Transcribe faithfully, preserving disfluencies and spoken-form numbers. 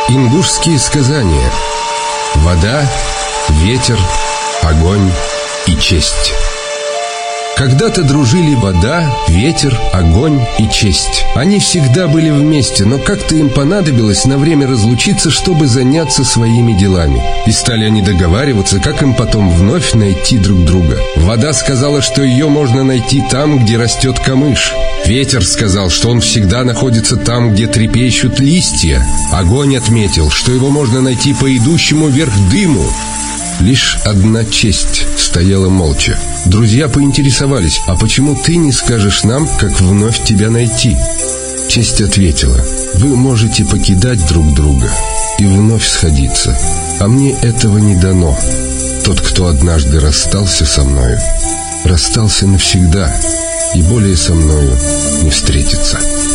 Ингушские сказания. Вода, ветер, огонь и честь. Когда-то дружили вода, ветер, огонь и честь. Они всегда были вместе, но как-то им понадобилось на время разлучиться, чтобы заняться своими делами. И стали они договариваться, как им потом вновь найти друг друга. Вода сказала, что ее можно найти там, где растет камыш. Ветер сказал, что он всегда находится там, где трепещут листья. Огонь отметил, что его можно найти по идущему вверх дыму. Лишь одна честь стояла молча. Друзья поинтересовались: а почему ты не скажешь нам, как вновь тебя найти? Честь ответила: вы можете покидать друг друга и вновь сходиться, а мне этого не дано. Тот, кто однажды расстался со мною, расстался навсегда и более со мною не встретится.